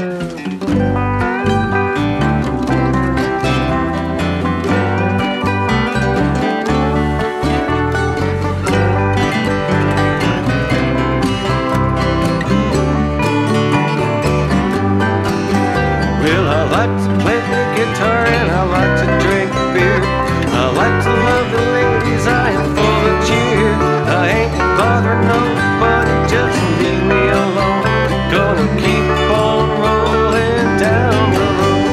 Well, I like to play the guitar and I like to drink beer. I like to love the ladies, I am full of cheer. I ain't bothering nobody, just leave me alone. Gonna keep on rolling down the road.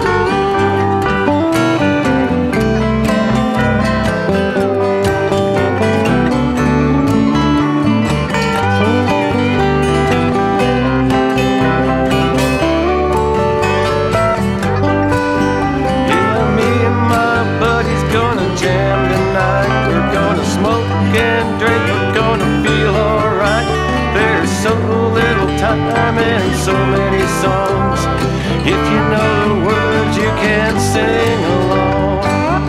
And drink, we're gonna feel alright. There's so little time and so many songs. If you know the words, you can sing along.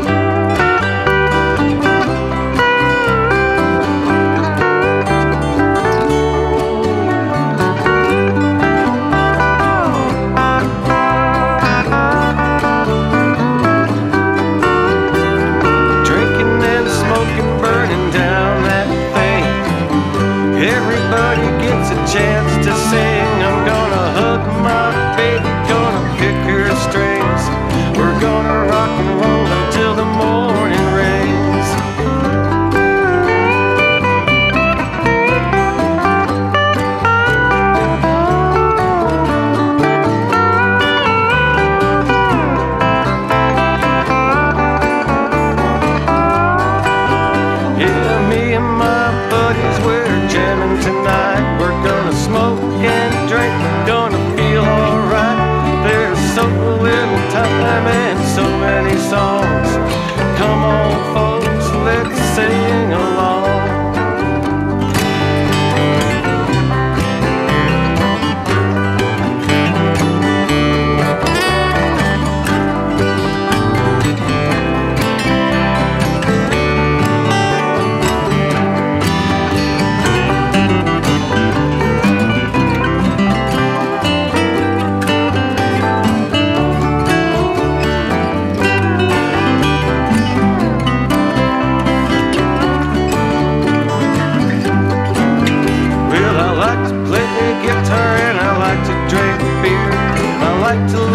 Drinking and smoking, burning down. Everybody gets a chance to sing. I'm gonna hug my baby, gonna pick her strings. We're gonna rock and roll until the morning rains. Yeah, me and my buddies, we're jamming tonight. We're gonna smoke and drink, we're gonna feel alright. There's so little time and so many songs. Come on folks, let's sing along. I like to play the guitar and I like to drink beer. I like to